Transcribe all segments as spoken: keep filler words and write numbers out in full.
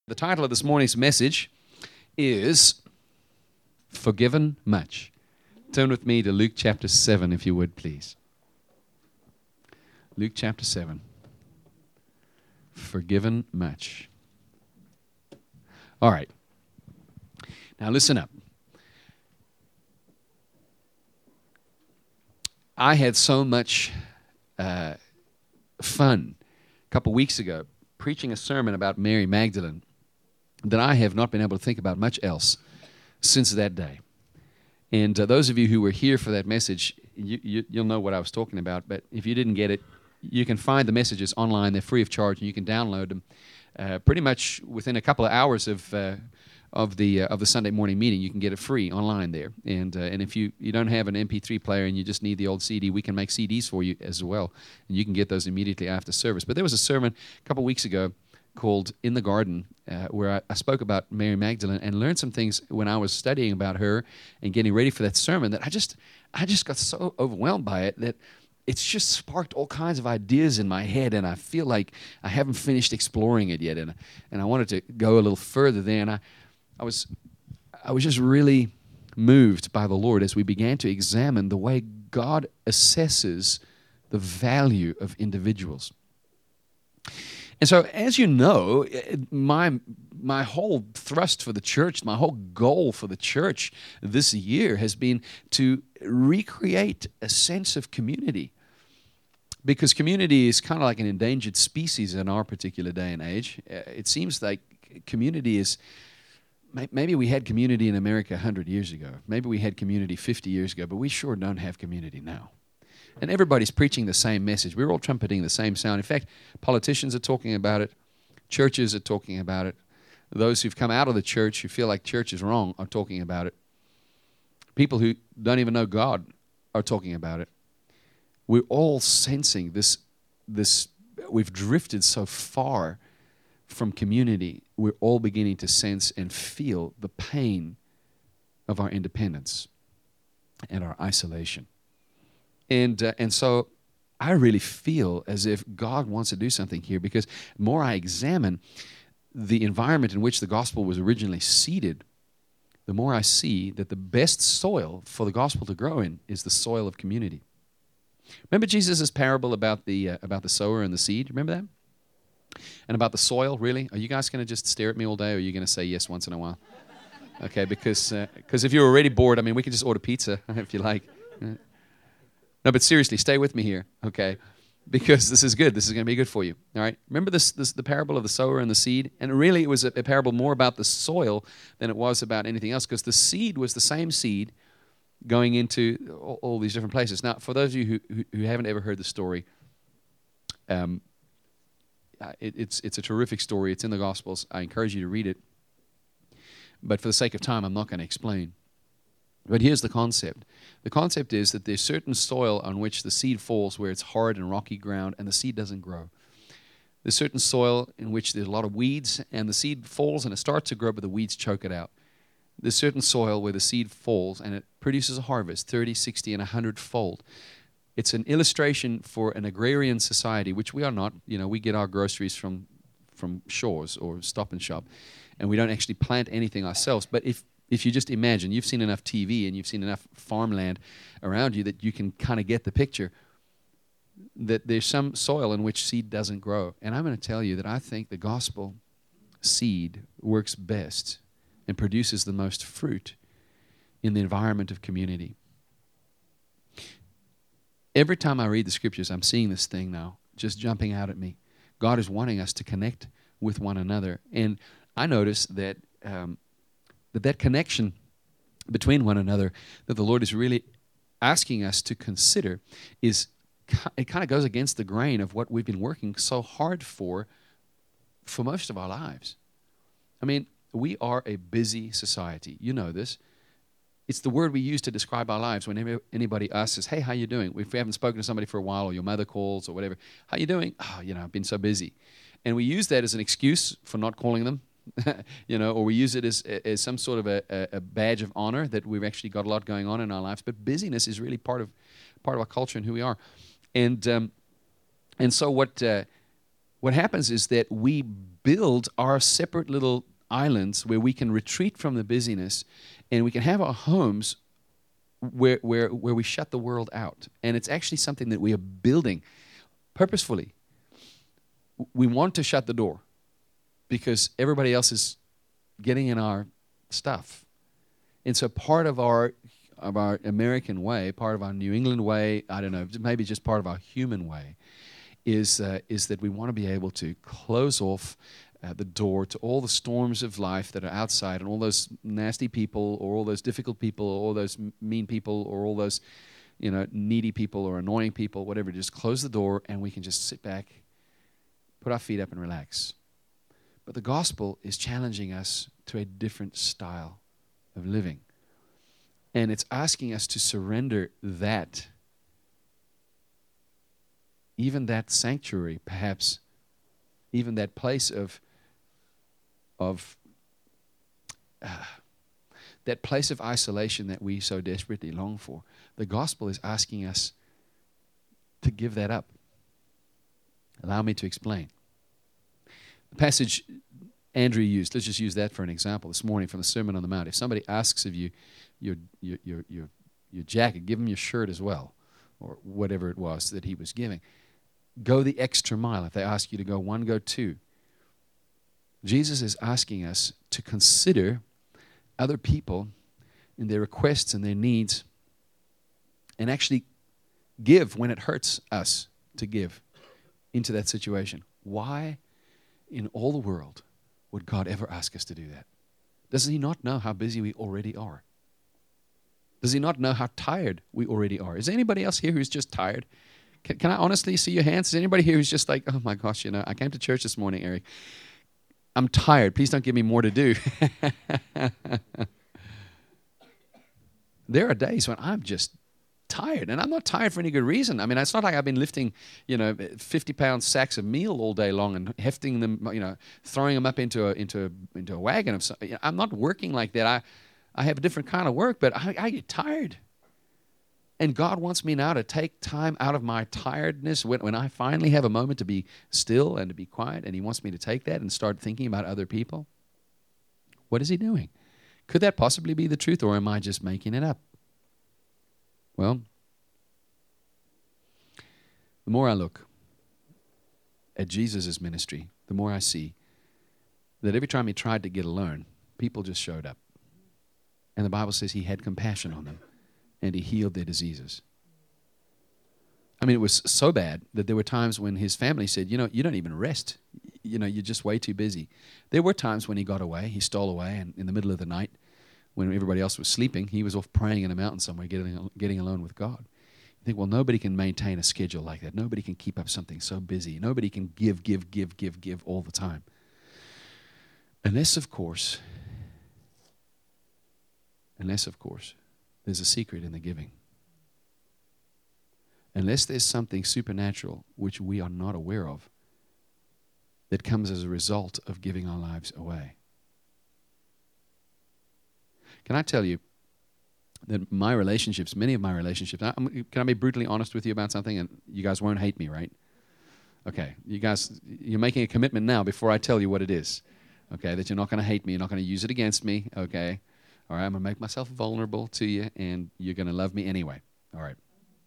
The title of this morning's message is Forgiven Much. Turn with me to Luke chapter seven, if you would, please. Luke chapter seven. Forgiven much. All right. Now listen up. I had so much uh, fun a couple weeks ago preaching a sermon about Mary Magdalene that I have not been able to think about much else since that day. And uh, those of you who were here for that message, you, you, you'll know what I was talking about. But if you didn't get it, you can find the messages online. They're free of charge, and you can download them uh, pretty much within a couple of hours of uh, of the uh, of the Sunday morning meeting. You can get it free online there. And uh, and if you, you don't have an M P three player and you just need the old C D, we can make C Ds for you as well, and you can get those immediately after service. But there was a sermon a couple weeks ago called In the Garden, uh, where I, I spoke about Mary Magdalene and learned some things when I was studying about her and getting ready for that sermon that I just I just got so overwhelmed by it that it's just sparked all kinds of ideas in my head, and I feel like I haven't finished exploring it yet, and and I wanted to go a little further there, and I, I was I was just really moved by the Lord as we began to examine the way God assesses the value of individuals. And so, as you know, my my whole thrust for the church, my whole goal for the church this year has been to recreate a sense of community. Because community is kind of like an endangered species in our particular day and age. It seems like community is, maybe we had community in America one hundred years ago. Maybe we had community fifty years ago, but we sure don't have community now. And everybody's preaching the same message. We're all trumpeting the same sound. In fact, politicians are talking about it. Churches are talking about it. Those who've come out of the church who feel like church is wrong are talking about it. People who don't even know God are talking about it. We're all sensing this, this, we've drifted so far from community. We're all beginning to sense and feel the pain of our independence and our isolation. And uh, and so I really feel as if God wants to do something here, because the more I examine the environment in which the gospel was originally seeded, the more I see that the best soil for the gospel to grow in is the soil of community. Remember Jesus' parable about the uh, about the sower and the seed? Remember that? And about the soil, really? Are you guys going to just stare at me all day, or are you going to say yes once in a while? Okay, because uh, because if you're already bored, I mean, we can just order pizza if you like. No, but seriously, stay with me here, okay? Because this is good. This is going to be good for you, all right? Remember this, this the parable of the sower and the seed? And really, it was a, a parable more about the soil than it was about anything else, because the seed was the same seed going into all, all these different places. Now, for those of you who, who, who haven't ever heard the story, um, it, it's, it's a terrific story. It's in the Gospels. I encourage you to read it. But for the sake of time, I'm not going to explain. But here's the concept. The concept is that there's certain soil on which the seed falls where it's hard and rocky ground and the seed doesn't grow. There's certain soil in which there's a lot of weeds and the seed falls and it starts to grow, but the weeds choke it out. There's certain soil where the seed falls and it produces a harvest, thirty, sixty, and one hundred fold. It's an illustration for an agrarian society, which we are not. You know, we get our groceries from, from Shaw's or Stop and Shop, and we don't actually plant anything ourselves. But if If you just imagine, you've seen enough T V and you've seen enough farmland around you that you can kind of get the picture that there's some soil in which seed doesn't grow. And I'm going to tell you that I think the gospel seed works best and produces the most fruit in the environment of community. Every time I read the scriptures, I'm seeing this thing now just jumping out at me. God is wanting us to connect with one another. And I notice that um, that that connection between one another that the Lord is really asking us to consider is, it kind of goes against the grain of what we've been working so hard for for most of our lives. I mean, we are a busy society. You know this. It's the word we use to describe our lives whenever anybody asks us, hey, how you doing? If we haven't spoken to somebody for a while, or your mother calls or whatever, how you doing? Oh, you know, I've been so busy. And we use that as an excuse for not calling them. you know, or we use it as as some sort of a, a badge of honor that we've actually got a lot going on in our lives. But busyness is really part of part of our culture and who we are. And um, and so what uh, what happens is that we build our separate little islands where we can retreat from the busyness and we can have our homes where, where, where we shut the world out. And it's actually something that we are building purposefully. We want to shut the door because everybody else is getting in our stuff. And so part of our of our American way, part of our New England way, I don't know, maybe just part of our human way, is uh, is that we want to be able to close off uh, the door to all the storms of life that are outside and all those nasty people or all those difficult people or all those m- mean people or all those, you know, needy people or annoying people, whatever. Just close the door and we can just sit back, put our feet up and relax. But the gospel is challenging us to a different style of living. And it's asking us to surrender that, even that sanctuary, perhaps, even that place of, of uh, that place of isolation that we so desperately long for. The gospel is asking us to give that up. Allow me to explain. The passage Andrew used, let's just use that for an example this morning from the Sermon on the Mount. If somebody asks of you your your your your, your jacket, give them your shirt as well, or whatever it was that he was giving. Go the extra mile. If they ask you to go one, go two. Jesus is asking us to consider other people and their requests and their needs and actually give when it hurts us to give into that situation. Why in all the world would God ever ask us to do that? Does he not know how busy we already are? Does he not know how tired we already are? Is there anybody else here who's just tired? Can, can I honestly see your hands? Is there anybody here who's just like, oh my gosh, you know, I came to church this morning, Eric. I'm tired. Please don't give me more to do. There are days when I'm just tired, and I'm not tired for any good reason. I mean, it's not like I've been lifting, you know, fifty-pound sacks of meal all day long and hefting them, you know, throwing them up into a into a, into a wagon of something. I'm not working like that. I I have a different kind of work, but I, I get tired. And God wants me now to take time out of my tiredness when, when I finally have a moment to be still and to be quiet, and he wants me to take that and start thinking about other people. What is he doing? Could that possibly be the truth, or am I just making it up? Well, the more I look at Jesus' ministry, the more I see that every time he tried to get alone, people just showed up. And the Bible says he had compassion on them, and he healed their diseases. I mean, it was so bad that there were times when his family said, you know, you don't even rest. You know, you're just way too busy. There were times when he got away, he stole away, and in the middle of the night, when everybody else was sleeping, he was off praying in a mountain somewhere, getting, getting alone with God. You think, well, nobody can maintain a schedule like that. Nobody can keep up something so busy. Nobody can give, give, give, give, give all the time. Unless, of course, unless, of course, there's a secret in the giving. Unless there's something supernatural which we are not aware of that comes as a result of giving our lives away. Can I tell you that my relationships, many of my relationships, I, can I be brutally honest with you about something, and you guys won't hate me, right? Okay, you guys, you're making a commitment now before I tell you what it is, okay, that you're not going to hate me, you're not going to use it against me, okay? All right, I'm going to make myself vulnerable to you, and you're going to love me anyway. All right.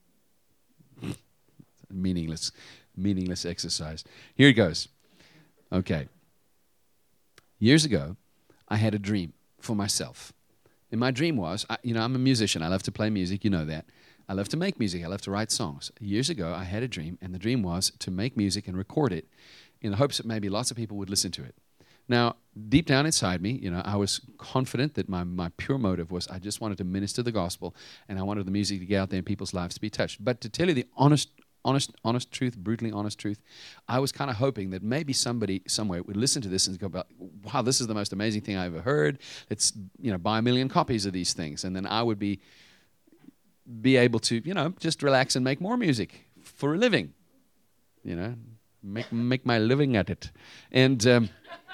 meaningless, meaningless exercise. Here it goes. Okay. Years ago, I had a dream for myself. And my dream was, I, you know, I'm a musician. I love to play music. You know that. I love to make music. I love to write songs. Years ago, I had a dream, and the dream was to make music and record it in the hopes that maybe lots of people would listen to it. Now, deep down inside me, you know, I was confident that my, my pure motive was I just wanted to minister the gospel, and I wanted the music to get out there and people's lives to be touched. But to tell you the honest, honest, honest truth, brutally honest truth, I was kind of hoping that maybe somebody somewhere would listen to this and go, wow, this is the most amazing thing I ever heard. Let's, you know, buy a million copies of these things. And then I would be, be able to, you know, just relax and make more music for a living, you know, make, make my living at it. And... Um,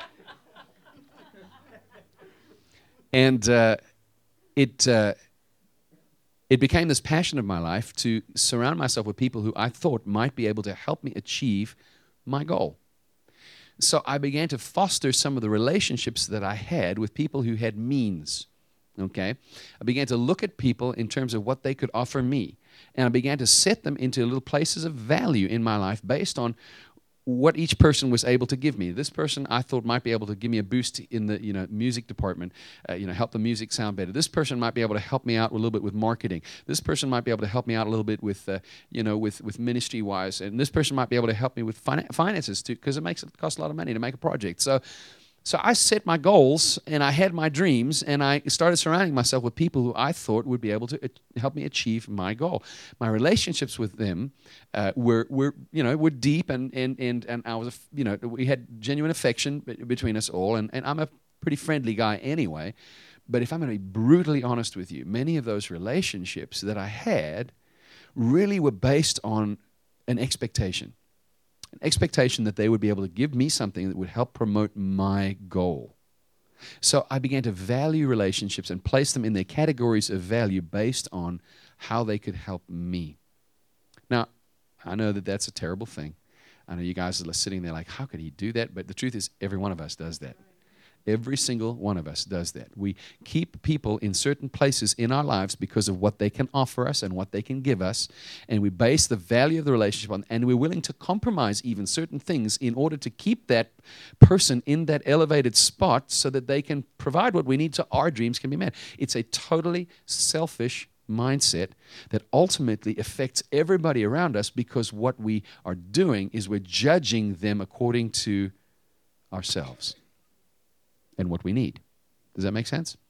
And uh, it uh, it became this passion of my life to surround myself with people who I thought might be able to help me achieve my goal. So I began to foster some of the relationships that I had with people who had means. Okay? I began to look at people in terms of what they could offer me. And I began to set them into little places of value in my life based on what each person was able to give me. This person I thought might be able to give me a boost in the you know music department, uh, you know, help the music sound better. This person might be able to help me out a little bit with marketing. This person might be able to help me out a little bit with uh, you know with with ministry wise, and this person might be able to help me with fin- finances too, because it makes it cost a lot of money to make a project. So. So I set my goals, and I had my dreams, and I started surrounding myself with people who I thought would be able to help me achieve my goal. My relationships with them uh, were, were, you know, were deep, and and and and I was, you know, we had genuine affection between us all, and, and I'm a pretty friendly guy anyway. But if I'm going to be brutally honest with you, many of those relationships that I had really were based on an expectation. An expectation that they would be able to give me something that would help promote my goal. So I began to value relationships and place them in their categories of value based on how they could help me. Now, I know that that's a terrible thing. I know you guys are sitting there like, how could he do that? But the truth is, every one of us does that. Every single one of us does that. We keep people in certain places in our lives because of what they can offer us and what they can give us, and we base the value of the relationship on, and we're willing to compromise even certain things in order to keep that person in that elevated spot so that they can provide what we need so our dreams can be met. It's a totally selfish mindset that ultimately affects everybody around us, because what we are doing is we're judging them according to ourselves and what we need. Does that make sense?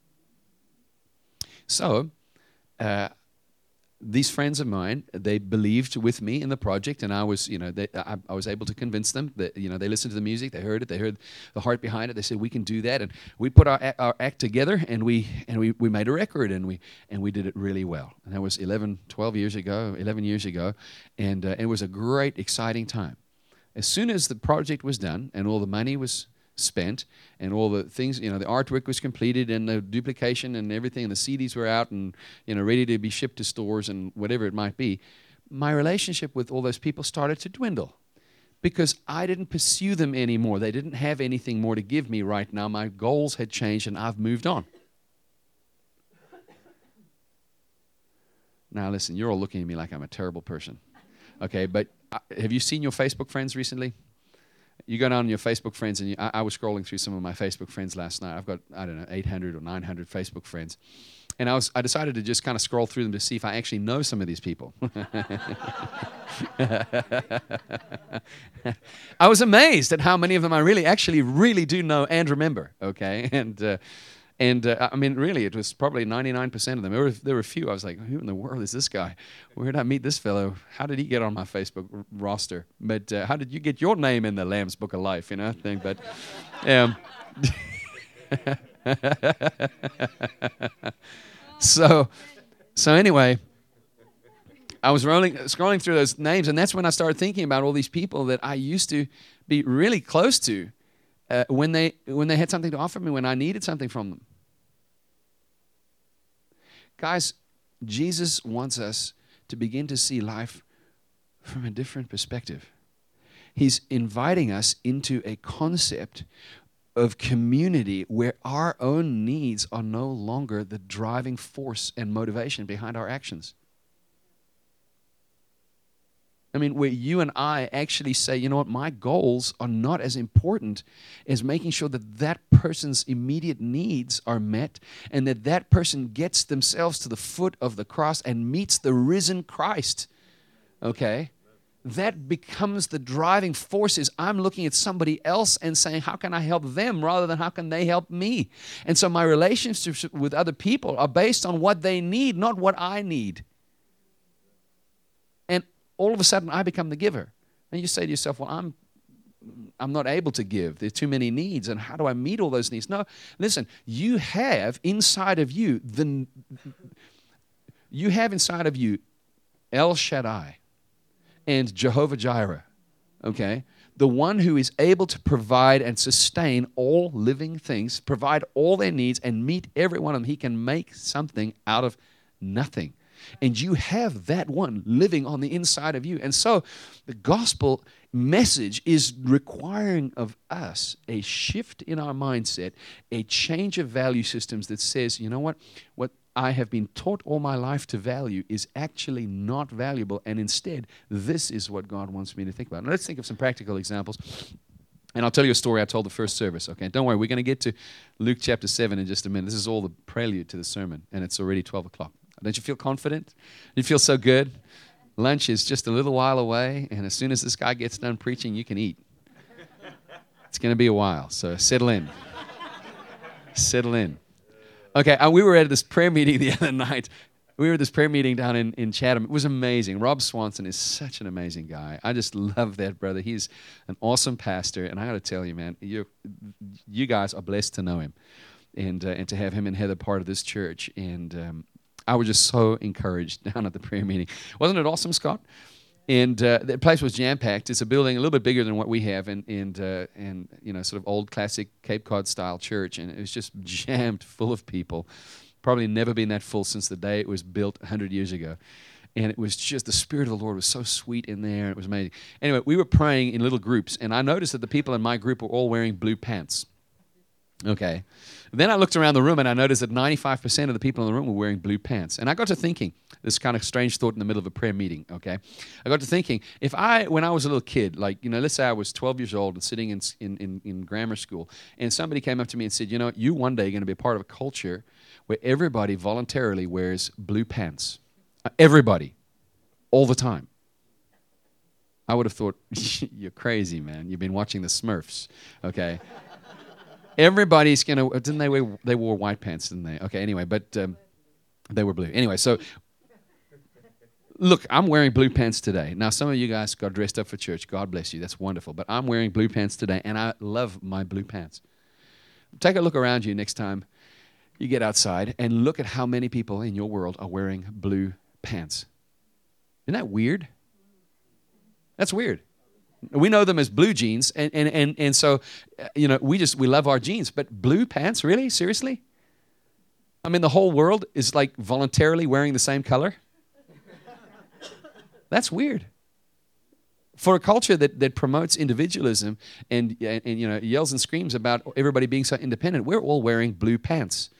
So, uh, these friends of mine, they believed with me in the project, and I was, you know, they, I, I was able to convince them that, you know, they listened to the music, they heard it, they heard the heart behind it. They said, we can do that, and we put our our act together, and we and we, we made a record, and we and we did it really well. And that was eleven, twelve years ago, eleven years ago, and uh, it was a great, exciting time. As soon as the project was done and all the money was spent and all the things, you know, the artwork was completed and the duplication and everything, and the C Ds were out and, you know, ready to be shipped to stores and whatever it might be, my relationship with all those people started to dwindle because I didn't pursue them anymore. They didn't have anything more to give me right now. My goals had changed and I've moved on. Now listen, you're all looking at me like I'm a terrible person. Okay, but uh, have you seen your Facebook friends recently? You go down on your Facebook friends, and you, I, I was scrolling through some of my Facebook friends last night. I've got, I don't know, eight hundred or nine hundred Facebook friends. And I was, I decided to just kind of scroll through them to see if I actually know some of these people. I was amazed at how many of them I really, actually, really do know and remember, okay? And, uh, and uh, I mean, really, it was probably ninety-nine percent of them. There were, there were a few. I was like, who in the world is this guy? Where did I meet this fellow? How did he get on my Facebook r- roster? But uh, how did you get your name in the Lamb's Book of Life, you know? Thing, but, um, so, so anyway, I was rolling, scrolling through those names, and that's when I started thinking about all these people that I used to be really close to uh, when they when they had something to offer me, when I needed something from them. Guys, Jesus wants us to begin to see life from a different perspective. He's inviting us into a concept of community where our own needs are no longer the driving force and motivation behind our actions. I mean, where you and I actually say, you know what, my goals are not as important as making sure that that person's immediate needs are met and that that person gets themselves to the foot of the cross and meets the risen Christ. Okay? That becomes the driving force. Is I'm looking at somebody else and saying, how can I help them rather than how can they help me? And so my relationships with other people are based on what they need, not what I need. And all of a sudden, I become the giver. And you say to yourself, well, I'm I'm not able to give. There's too many needs, and how do I meet all those needs? No, listen, you have inside of you, the, you have inside of you El Shaddai and Jehovah Jireh, okay? The one who is able to provide and sustain all living things, provide all their needs, and meet every one of them. He can make something out of nothing. And you have that one living on the inside of you. And so the gospel message is requiring of us a shift in our mindset, a change of value systems that says, you know what, what I have been taught all my life to value is actually not valuable, and instead, this is what God wants me to think about. Now, let's think of some practical examples. And I'll tell you a story I told the first service, okay? Don't worry, we're going to get to Luke chapter seven in just a minute. This is all the prelude to the sermon, and it's already twelve o'clock. Don't you feel confident? You feel so good? Lunch is just a little while away, and as soon as this guy gets done preaching, you can eat. It's going to be a while, so settle in. Settle in. Okay, uh, we were at this prayer meeting the other night. We were at this prayer meeting down in, in Chatham. It was amazing. Rob Swanson is such an amazing guy. I just love that brother. He's an awesome pastor, and I got to tell you, man, you you guys are blessed to know him, and uh, and to have him and Heather part of this church. And um, I was just so encouraged down at the prayer meeting. Wasn't it awesome, Scott? And uh, the place was jam-packed. It's a building a little bit bigger than what we have, and and uh, and you know, sort of old classic Cape Cod style church, and it was just jammed full of people. Probably never been that full since the day it was built one hundred years ago. And it was just, the Spirit of the Lord was so sweet in there. It was amazing. Anyway, we were praying in little groups, and I noticed that the people in my group were all wearing blue pants. Okay. Then I looked around the room, and I noticed that ninety-five percent of the people in the room were wearing blue pants. And I got to thinking, this kind of strange thought in the middle of a prayer meeting, okay? I got to thinking, if I, when I was a little kid, like, you know, let's say I was twelve years old and sitting in, in, in, in grammar school, and somebody came up to me and said, you know, you one day are going to be a part of a culture where everybody voluntarily wears blue pants. Uh, everybody. All the time. I would have thought, you're crazy, man. You've been watching the Smurfs, okay? Everybody's going to, didn't they wear, they wore white pants, didn't they? Okay, anyway, but um, they were blue. Anyway, so, look, I'm wearing blue pants today. Now, some of you guys got dressed up for church. God bless you. That's wonderful. But I'm wearing blue pants today, and I love my blue pants. Take a look around you next time you get outside and look at how many people in your world are wearing blue pants. Isn't that weird? That's weird. We know them as blue jeans, and, and, and, and so, you know, we just, we love our jeans, but blue pants, really? Seriously? I mean, the whole world is like voluntarily wearing the same color? That's weird. For a culture that, that promotes individualism and, and, and, you know, yells and screams about everybody being so independent, we're all wearing blue pants.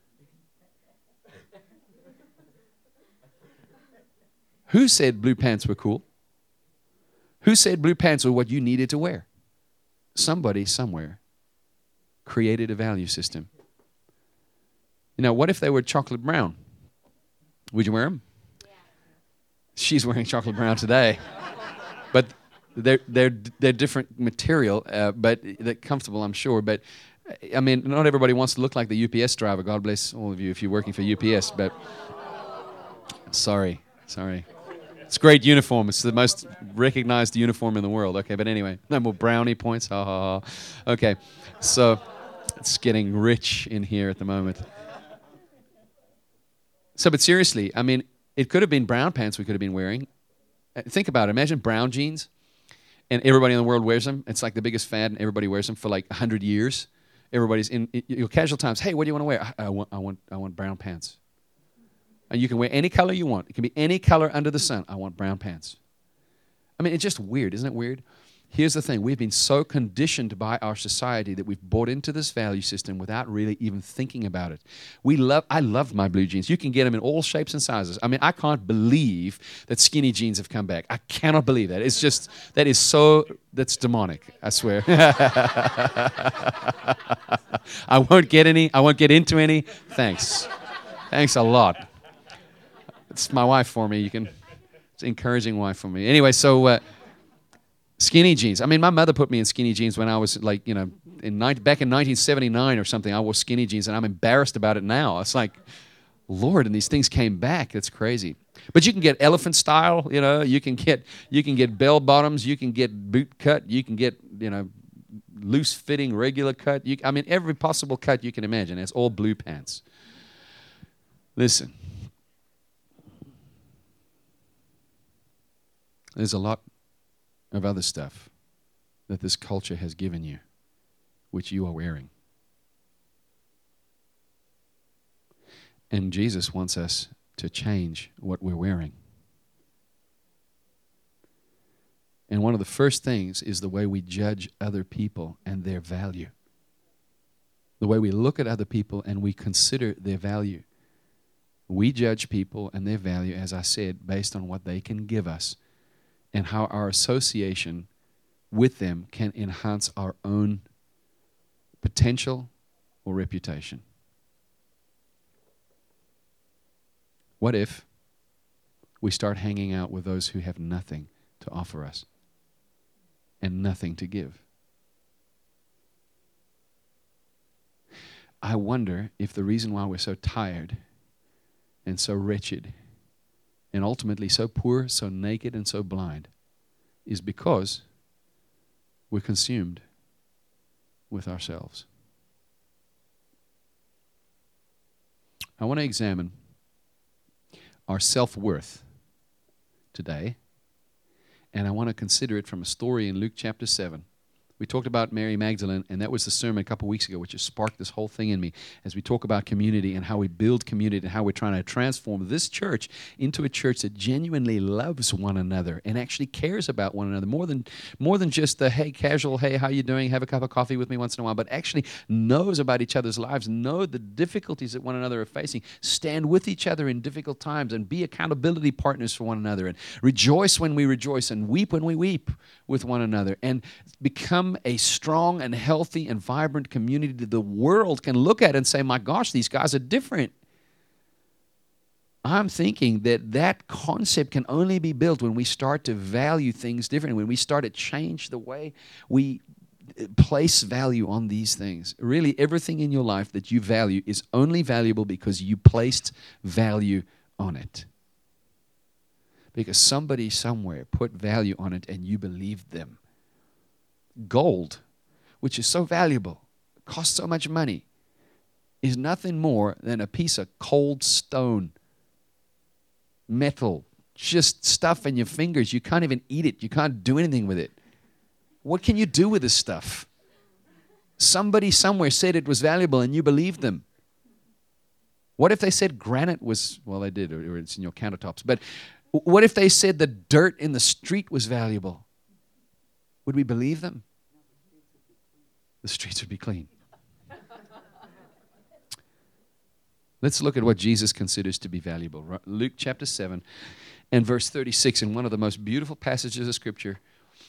Who said blue pants were cool? Who said blue pants were what you needed to wear? Somebody somewhere created a value system. You know, what if they were chocolate brown? Would you wear them? Yeah. She's wearing chocolate brown today. But they're, they're, they're different material, uh, but they're comfortable, I'm sure. But, I mean, not everybody wants to look like the U P S driver. God bless all of you if you're working for U P S. But sorry, sorry. It's a great uniform. It's the most recognized uniform in the world. Okay, but anyway, no more brownie points. Ha, ha, ha. Okay, so it's getting rich in here at the moment. So, but seriously, I mean, it could have been brown pants we could have been wearing. Think about it. Imagine brown jeans, and everybody in the world wears them. It's like the biggest fad, and everybody wears them for like one hundred years. Everybody's in, in your casual times. Hey, what do you want to wear? I, I want, I want, I want brown pants. And you can wear any color you want. It can be any color under the sun. I want brown pants. I mean, it's just weird. Isn't it weird? Here's the thing. We've been so conditioned by our society that we've bought into this value system without really even thinking about it. We love. I love my blue jeans. You can get them in all shapes and sizes. I mean, I can't believe that skinny jeans have come back. I cannot believe that. It's just, that is so, that's demonic, I swear. I won't get any. I won't get into any. Thanks. Thanks a lot. It's my wife for me. You can, it's an encouraging wife for me. Anyway, so uh, skinny jeans. I mean, my mother put me in skinny jeans when I was like, you know, in back in nineteen seventy-nine or something. I wore skinny jeans, and I'm embarrassed about it now. It's like, Lord, and these things came back. It's crazy. But you can get elephant style. You know, you can get you can get bell bottoms. You can get boot cut. You can get, you know, loose fitting regular cut. You, I mean, every possible cut you can imagine. It's all blue pants. Listen. There's a lot of other stuff that this culture has given you, which you are wearing. And Jesus wants us to change what we're wearing. And one of the first things is the way we judge other people and their value. The way we look at other people and we consider their value. We judge people and their value, as I said, based on what they can give us and how our association with them can enhance our own potential or reputation. What if we start hanging out with those who have nothing to offer us and nothing to give? I wonder if the reason why we're so tired and so wretched and ultimately so poor, so naked, and so blind is because we're consumed with ourselves. I want to examine our self-worth today, and I want to consider it from a story in Luke chapter seven. We talked about Mary Magdalene, and that was the sermon a couple of weeks ago, which has sparked this whole thing in me as we talk about community and how we build community and how we're trying to transform this church into a church that genuinely loves one another and actually cares about one another more than more than just the, hey, casual, hey, how you doing? Have a cup of coffee with me once in a while, but actually knows about each other's lives, know the difficulties that one another are facing, stand with each other in difficult times, and be accountability partners for one another, and rejoice when we rejoice and weep when we weep with one another, and become a strong and healthy and vibrant community that the world can look at and say, my gosh, these guys are different. I'm thinking that that concept can only be built when we start to value things differently, when we start to change the way we place value on these things. Really, everything in your life that you value is only valuable because you placed value on it. Because somebody somewhere put value on it and you believed them. Gold, which is so valuable, costs so much money, is nothing more than a piece of cold stone, metal, just stuff in your fingers. You can't even eat it. You can't do anything with it. What can you do with this stuff? Somebody somewhere said it was valuable and you believed them. What if they said granite was, well, they did, or it's in your countertops, but what if they said the dirt in the street was valuable? Would we believe them? The streets would be clean. Let's look at what Jesus considers to be valuable. Luke chapter seven and verse thirty-six, in one of the most beautiful passages of Scripture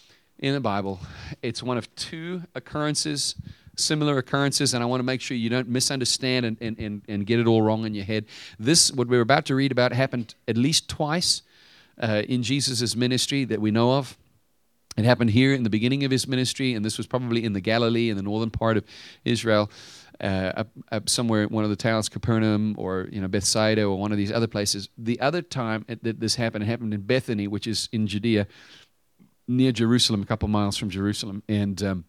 in the Bible. It's one of two occurrences, similar occurrences, and I want to make sure you don't misunderstand and, and, and, and get it all wrong in your head. This, what we're about to read about, happened at least twice uh, in Jesus' ministry that we know of. It happened here in the beginning of his ministry, and this was probably in the Galilee, in the northern part of Israel, uh, up, up somewhere in one of the towns, Capernaum, or you know Bethsaida, or one of these other places. The other time that this happened, it happened in Bethany, which is in Judea, near Jerusalem, a couple miles from Jerusalem, and um,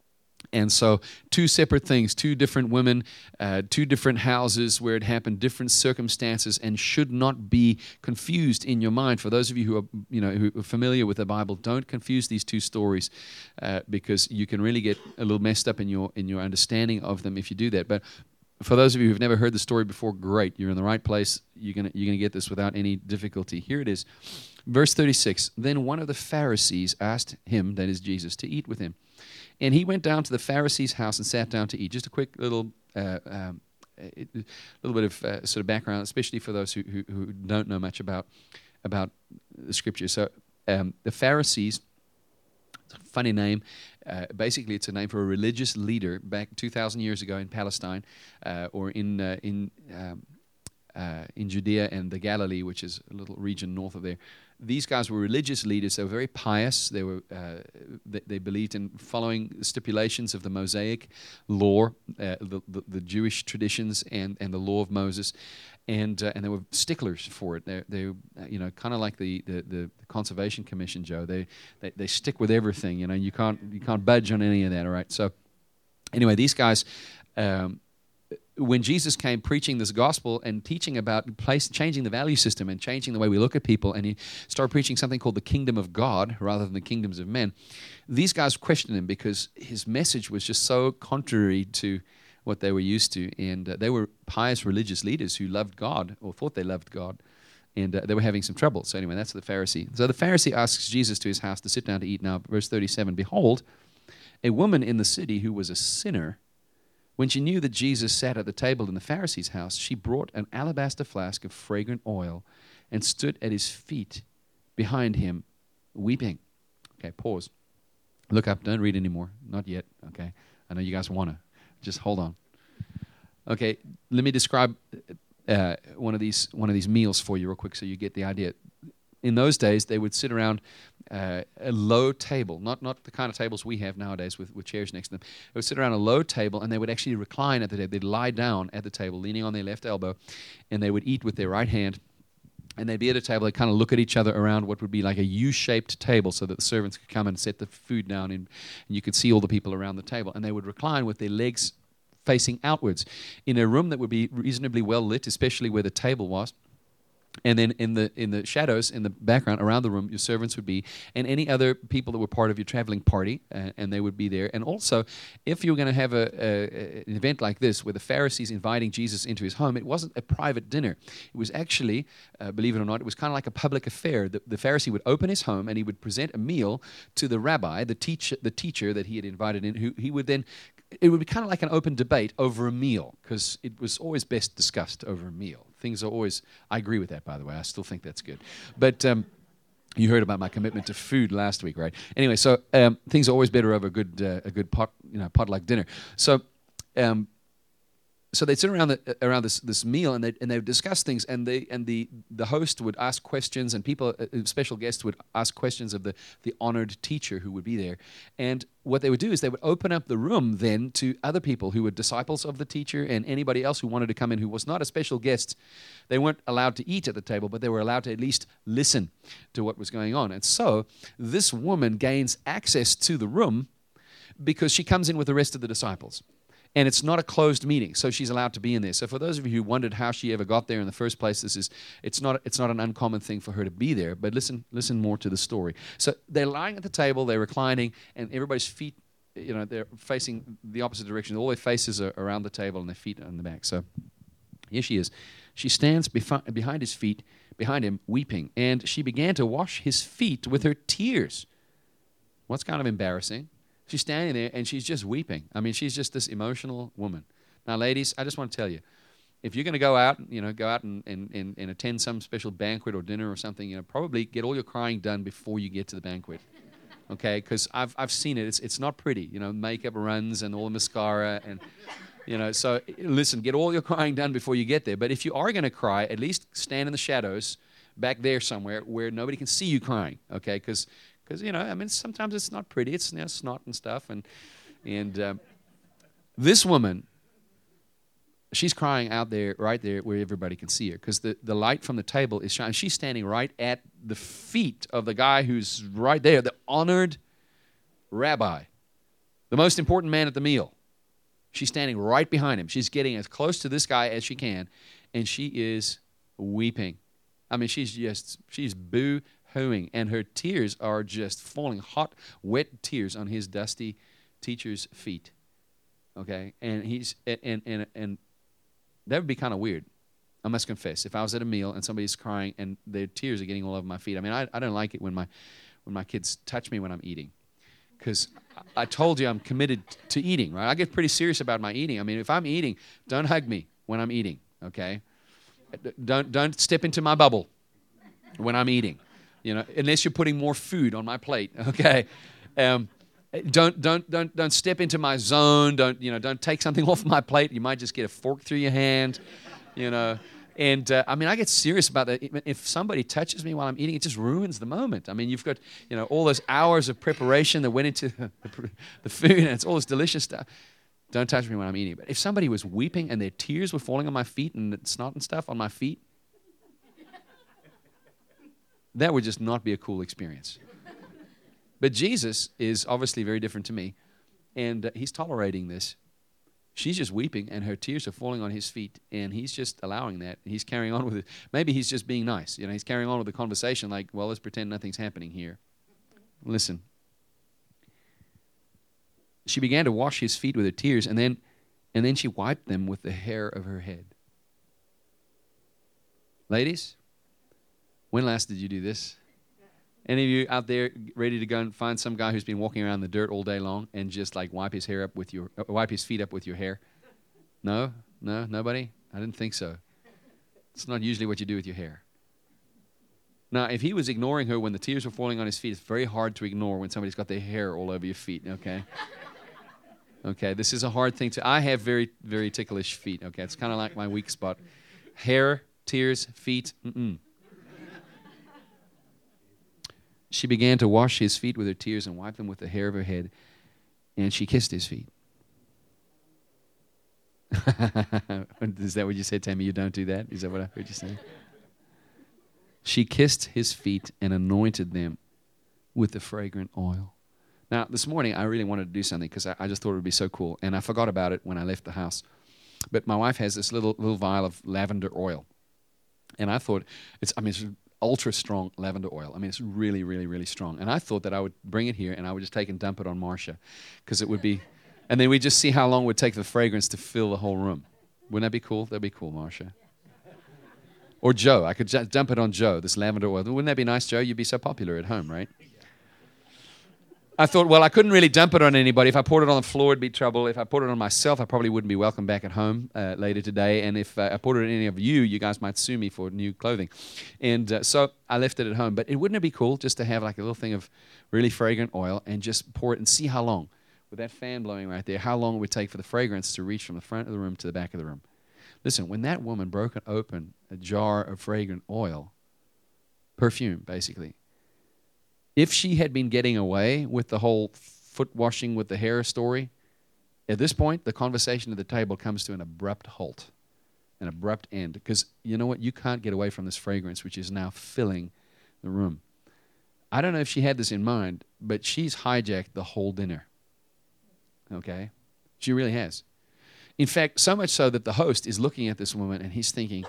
and so two separate things, two different women, uh, two different houses where it happened, different circumstances, and should not be confused in your mind. For those of you who are, you know, who are familiar with the Bible, don't confuse these two stories uh, because you can really get a little messed up in your in your understanding of them if you do that. But for those of you who've never heard the story before, great, you're in the right place. You're gonna you're gonna get this without any difficulty. Here it is, verse thirty-six. Then one of the Pharisees asked him, that is Jesus, to eat with him. And he went down to the Pharisee's house and sat down to eat. Just a quick little, uh, um, a little bit of uh, sort of background, especially for those who, who, who don't know much about about the Scripture. So um, the Pharisees, it's a funny name. Uh, basically, it's a name for a religious leader back two thousand years ago in Palestine, uh, or in uh, in um, uh, in Judea and the Galilee, which is a little region north of there. These guys were religious leaders. They were very pious. They were uh, they, they believed in following the stipulations of the Mosaic law, uh, the, the the Jewish traditions, and, and the law of Moses, and uh, and they were sticklers for it. They they uh, you know kind of like the, the, the Conservation Commission, Joe. They, they they stick with everything. You know you can't you can't budge on any of that. All right. So anyway, these guys. Um, When Jesus came preaching this gospel and teaching about place, changing the value system and changing the way we look at people, and he started preaching something called the kingdom of God rather than the kingdoms of men, these guys questioned him because his message was just so contrary to what they were used to. And uh, they were pious religious leaders who loved God or thought they loved God. And uh, they were having some trouble. So anyway, that's the Pharisee. So the Pharisee asks Jesus to his house to sit down to eat. Now, verse thirty-seven, behold, a woman in the city who was a sinner, when she knew that Jesus sat at the table in the Pharisee's house, she brought an alabaster flask of fragrant oil and stood at his feet behind him, weeping. Okay, pause. Look up. Don't read anymore. Not yet. Okay. I know you guys want to. Just hold on. Okay, let me describe uh, one of these one of these meals for you real quick so you get the idea. In those days, they would sit around uh, a low table, not not the kind of tables we have nowadays with, with chairs next to them. They would sit around a low table, and they would actually recline at the table. They'd lie down at the table, leaning on their left elbow, and they would eat with their right hand. And they'd be at a table, they'd kind of look at each other around what would be like a U-shaped table so that the servants could come and set the food down, and, and you could see all the people around the table. And they would recline with their legs facing outwards in a room that would be reasonably well lit, especially where the table was. And then in the in the shadows, in the background, around the room, your servants would be, and any other people that were part of your traveling party, uh, and they would be there. And also, if you were going to have a, a, an event like this, where the Pharisees inviting Jesus into his home, it wasn't a private dinner. It was actually, uh, believe it or not, it was kind of like a public affair. The, the Pharisee would open his home, and he would present a meal to the rabbi, the teach, the teacher that he had invited in, who he would then, it would be kind of like an open debate over a meal, because it was always best discussed over a meal. Things are always, I agree with that, by the way. I still think that's good. But um, you heard about my commitment to food last week, right? Anyway, so um, things are always better over a good, uh, a good pot, you know, potluck dinner. So, um, so they'd sit around the, around this this meal, and they and they would discuss things, and they and the the host would ask questions, and people, uh, special guests would ask questions of the the honored teacher who would be there. And what they would do is they would open up the room then to other people who were disciples of the teacher, and anybody else who wanted to come in who was not a special guest. They weren't allowed to eat at the table, but they were allowed to at least listen to what was going on. And so this woman gains access to the room because she comes in with the rest of the disciples. And it's not a closed meeting, so she's allowed to be in there. So for those of you who wondered how she ever got there in the first place, this is it's not it's not an uncommon thing for her to be there. But listen listen more to the story. So they're lying at the table, they're reclining, and everybody's feet, you know, they're facing the opposite direction. All their faces are around the table, and their feet are on the back. So here she is. She stands befi- behind his feet, behind him, weeping, and she began to wash his feet with her tears. What's kind of embarrassing? She's standing there, and she's just weeping. I mean, she's just this emotional woman. Now, ladies, I just want to tell you, if you're going to go out, you know, go out and, and, and, and attend some special banquet or dinner or something, you know, probably get all your crying done before you get to the banquet, okay? Because I've I've seen it. It's it's not pretty, you know, makeup runs and all the mascara and, you know. So listen, get all your crying done before you get there. But if you are going to cry, at least stand in the shadows back there somewhere where nobody can see you crying, okay? Because Because, you know, I mean, sometimes it's not pretty. It's, you know, snot and stuff. And and um, this woman, she's crying out there, right there, where everybody can see her. Because the, the light from the table is shining. She's standing right at the feet of the guy who's right there, the honored rabbi, the most important man at the meal. She's standing right behind him. She's getting as close to this guy as she can. And she is weeping. I mean, she's just, she's boo hooing, and her tears are just falling, hot, wet tears on his dusty teacher's feet. Okay, and he's and and and that would be kind of weird. I must confess, if I was at a meal and somebody's crying and their tears are getting all over my feet. I mean, I, I don't like it when my when my kids touch me when I'm eating, because I, I told you I'm committed to eating. Right, I get pretty serious about my eating. I mean, if I'm eating, don't hug me when I'm eating. Okay, don't don't step into my bubble when I'm eating. You know, unless you're putting more food on my plate, okay? Um, don't don't don't don't step into my zone. Don't you know? Don't take something off my plate. You might just get a fork through your hand, you know. And uh, I mean, I get serious about that. If somebody touches me while I'm eating, it just ruins the moment. I mean, you've got you know all those hours of preparation that went into the, the food, and it's all this delicious stuff. Don't touch me when I'm eating. But if somebody was weeping and their tears were falling on my feet and snot and stuff on my feet, that would just not be a cool experience. But Jesus is obviously very different to me, and uh, he's tolerating this. She's just weeping, and her tears are falling on his feet, and he's just allowing that. He's carrying on with it. Maybe he's just being nice. You know, he's carrying on with the conversation like, well, let's pretend nothing's happening here. Listen. She began to wash his feet with her tears, and then, and then she wiped them with the hair of her head. Ladies, When last did you do this? Any of you out there ready to go and find some guy who's been walking around in the dirt all day long and just like wipe his hair up with your, uh, wipe his feet up with your hair? No? No? Nobody? I didn't think so. It's not usually what you do with your hair. Now, if he was ignoring her when the tears were falling on his feet, it's very hard to ignore when somebody's got their hair all over your feet, okay? Okay, this is a hard thing to... I have very, very ticklish feet, okay? It's kind of like my weak spot. Hair, tears, feet, mm-mm. She began to wash his feet with her tears and wipe them with the hair of her head, and she kissed his feet. Is that what you said, Tammy? You don't do that? Is that what I heard you say? She kissed his feet and anointed them with the fragrant oil. Now, this morning, I really wanted to do something because I, I just thought it would be so cool, and I forgot about it when I left the house. But my wife has this little little vial of lavender oil, and I thought, it's I mean, it's ultra strong lavender oil. I mean, it's really, really, really strong. And I thought that I would bring it here, and I would just take and dump it on Marcia because it would be, and then we'd just see how long it would take the fragrance to fill the whole room. Wouldn't that be cool? That'd be cool, Marcia. Or Joe. I could just dump it on Joe, this lavender oil. Wouldn't that be nice, Joe? You'd be so popular at home, right? I thought, well, I couldn't really dump it on anybody. If I poured it on the floor, it'd be trouble. If I poured it on myself, I probably wouldn't be welcome back at home uh, later today. And if uh, I poured it on any of you, you guys might sue me for new clothing. And uh, so I left it at home. But it wouldn't it be cool just to have like a little thing of really fragrant oil and just pour it and see how long, with that fan blowing right there, how long it would take for the fragrance to reach from the front of the room to the back of the room. Listen, when that woman broke open a jar of fragrant oil, perfume, basically, if she had been getting away with the whole foot washing with the hair story, at this point, the conversation at the table comes to an abrupt halt, an abrupt end. Because you know what? You can't get away from this fragrance, which is now filling the room. I don't know if she had this in mind, but she's hijacked the whole dinner. Okay? She really has. In fact, so much so that the host is looking at this woman and he's thinking,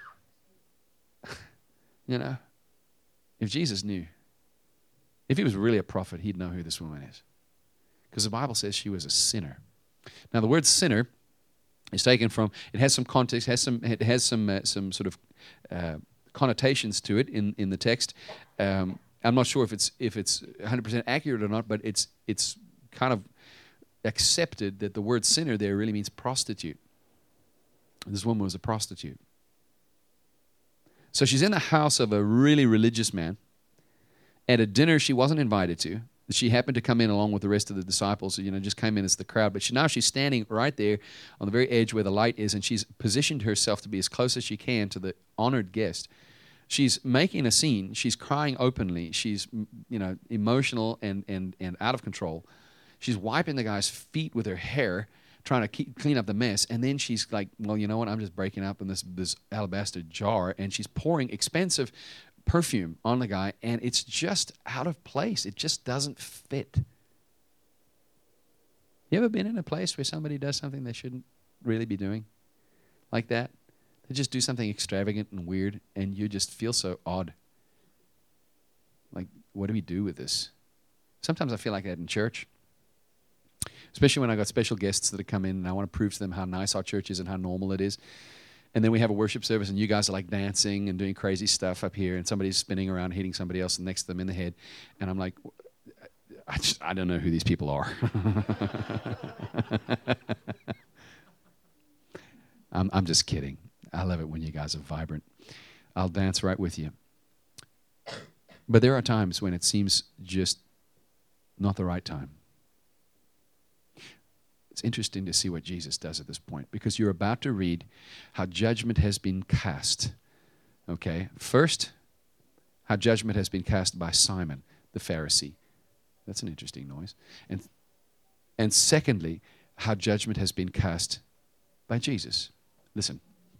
you know, if Jesus knew, if he was really a prophet, he'd know who this woman is. Because the Bible says she was a sinner. Now, the word sinner is taken from, it has some context, has some, it has some, uh, some sort of uh, connotations to it in, in the text. Um, I'm not sure if it's, if it's one hundred percent accurate or not, but it's, it's kind of accepted that the word sinner there really means prostitute. This woman was a prostitute. So she's in the house of a really religious man at a dinner she wasn't invited to. She happened to come in along with the rest of the disciples, you know, just came in as the crowd. But she, now she's standing right there on the very edge where the light is, and she's positioned herself to be as close as she can to the honored guest. She's making a scene. She's crying openly. She's, you know, emotional and, and, and out of control. She's wiping the guy's feet with her hair, trying to keep, clean up the mess. And then she's like, well, you know what? I'm just breaking up in this, this alabaster jar. And she's pouring expensive perfume on the guy. And it's just out of place. It just doesn't fit. You ever been in a place where somebody does something they shouldn't really be doing? Like that? They just do something extravagant and weird. And you just feel so odd. Like, what do we do with this? Sometimes I feel like that in church. Especially when I got special guests that have come in and I want to prove to them how nice our church is and how normal it is. And then we have a worship service and you guys are like dancing and doing crazy stuff up here and somebody's spinning around hitting somebody else next to them in the head. And I'm like, I, just, I don't know who these people are. I'm, I'm just kidding. I love it when you guys are vibrant. I'll dance right with you. But there are times when it seems just not the right time. It's interesting to see what Jesus does at this point because you're about to read how judgment has been cast. Okay? First, how judgment has been cast by Simon, the Pharisee. That's an interesting noise. And, and secondly, how judgment has been cast by Jesus. Listen.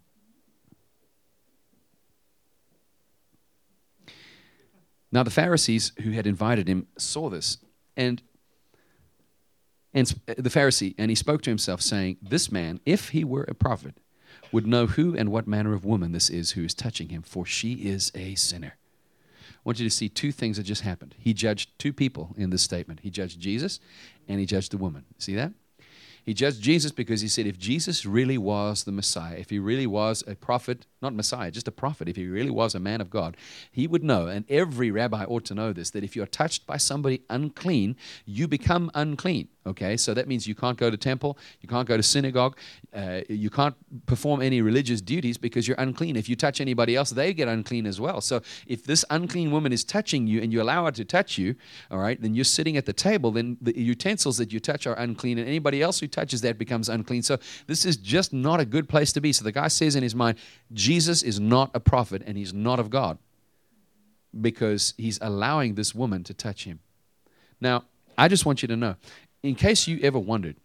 Now the Pharisees who had invited him saw this, and And the Pharisee, and he spoke to himself, saying, this man, if he were a prophet, would know who and what manner of woman this is who is touching him, for she is a sinner. I want you to see two things that just happened. He judged two people in this statement. He judged Jesus, and he judged the woman. See that? He judged Jesus because he said if Jesus really was the Messiah, if he really was a prophet, not Messiah, just a prophet, if he really was a man of God, he would know, and every rabbi ought to know this, that if you're touched by somebody unclean, you become unclean. Okay, so that means you can't go to temple, you can't go to synagogue, uh, you can't perform any religious duties because you're unclean. If you touch anybody else, they get unclean as well. So if this unclean woman is touching you and you allow her to touch you, all right, then you're sitting at the table, then the utensils that you touch are unclean, and anybody else who touches that becomes unclean. So this is just not a good place to be. So the guy says in his mind, Jesus is not a prophet and he's not of God because he's allowing this woman to touch him. Now, I just want you to know, in case you ever wondered,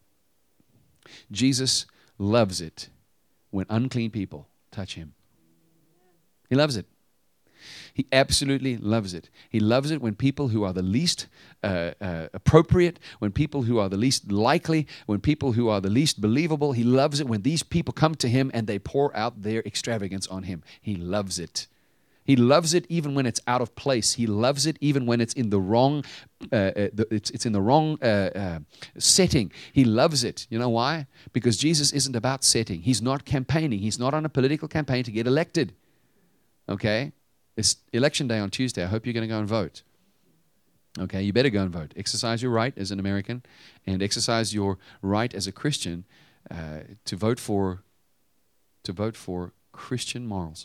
Jesus loves it when unclean people touch him. He loves it. He absolutely loves it. He loves it when people who are the least uh, uh, appropriate, when people who are the least likely, when people who are the least believable, he loves it when these people come to him and they pour out their extravagance on him. He loves it. He loves it even when it's out of place. He loves it even when it's in the wrong, uh, uh, the, it's, it's in the wrong uh, uh, setting. He loves it. You know why? Because Jesus isn't about setting. He's not campaigning. He's not on a political campaign to get elected. Okay? It's election day on Tuesday. I hope you're going to go and vote. Okay? You better go and vote. Exercise your right as an American and exercise your right as a Christian uh, to vote for to vote for Christian morals.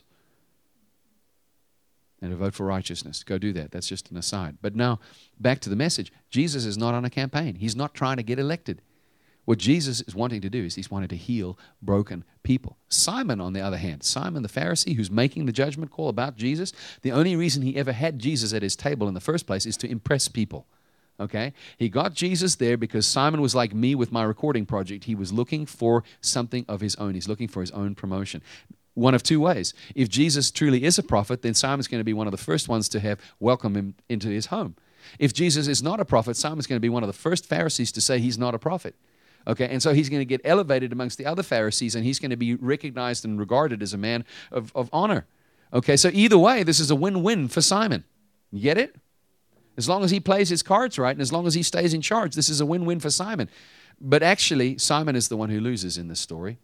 And to vote for righteousness. Go do that. That's just an aside. But now, back to the message. Jesus is not on a campaign. He's not trying to get elected. What Jesus is wanting to do is he's wanting to heal broken people. Simon, on the other hand, Simon the Pharisee, who's making the judgment call about Jesus, the only reason he ever had Jesus at his table in the first place is to impress people. Okay? He got Jesus there because Simon was like me with my recording project. He was looking for something of his own. He's looking for his own promotion. One of two ways. If Jesus truly is a prophet, then Simon's going to be one of the first ones to have welcomed him into his home. If Jesus is not a prophet, Simon's going to be one of the first Pharisees to say he's not a prophet. Okay, and so he's going to get elevated amongst the other Pharisees, and he's going to be recognized and regarded as a man of, of honor. Okay, so either way, this is a win-win for Simon. You get it? As long as he plays his cards right, and as long as he stays in charge, this is a win-win for Simon. But actually, Simon is the one who loses in this story.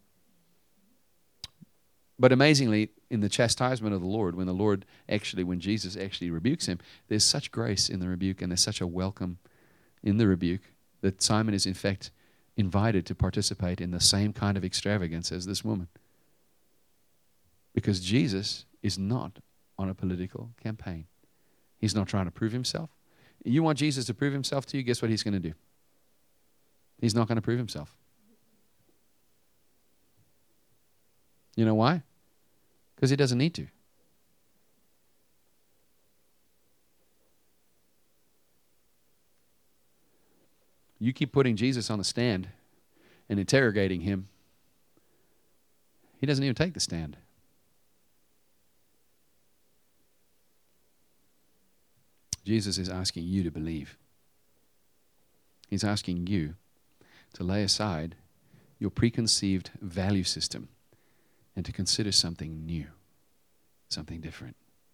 But amazingly, in the chastisement of the Lord, when the Lord actually, when Jesus actually rebukes him, there's such grace in the rebuke and there's such a welcome in the rebuke that Simon is in fact invited to participate in the same kind of extravagance as this woman. Because Jesus is not on a political campaign. He's not trying to prove himself. You want Jesus to prove himself to you, guess what he's going to do? He's not going to prove himself. You know why? Because he doesn't need to. You keep putting Jesus on the stand and interrogating him, he doesn't even take the stand. Jesus is asking you to believe. He's asking you to lay aside your preconceived value system and to consider something new, something different.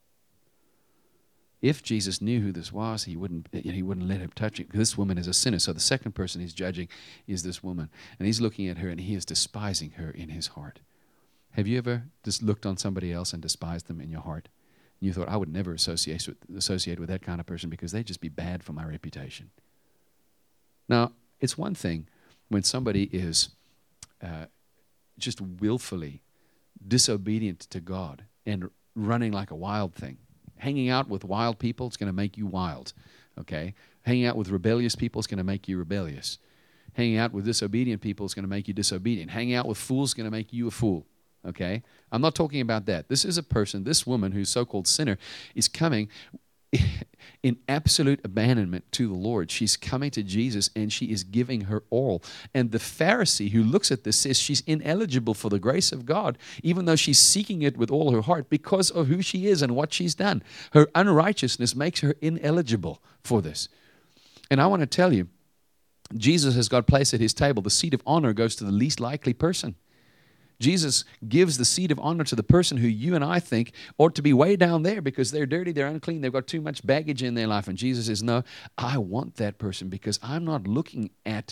If Jesus knew who this was, he wouldn't, he wouldn't let him touch it. This woman is a sinner. So the second person he's judging is this woman. And he's looking at her and he is despising her in his heart. Have you ever just looked on somebody else and despised them in your heart? And you thought, I would never associate with, associate with that kind of person because they'd just be bad for my reputation. Now, it's one thing when somebody is uh, just willfully disobedient to God and running like a wild thing. Hanging out with wild people is going to make you wild, okay? Hanging out with rebellious people is going to make you rebellious. Hanging out with disobedient people is going to make you disobedient. Hanging out with fools is going to make you a fool, okay? I'm not talking about that. This is a person, this woman who's so-called sinner is coming in absolute abandonment to the Lord. She's coming to Jesus and she is giving her all. And the Pharisee who looks at this says she's ineligible for the grace of God, even though she's seeking it with all her heart because of who she is and what she's done. Her unrighteousness makes her ineligible for this. And I want to tell you, Jesus has got place at his table. The seat of honor goes to the least likely person. Jesus gives the seat of honor to the person who you and I think ought to be way down there because they're dirty, they're unclean, they've got too much baggage in their life. And Jesus says, no, I want that person because I'm not looking at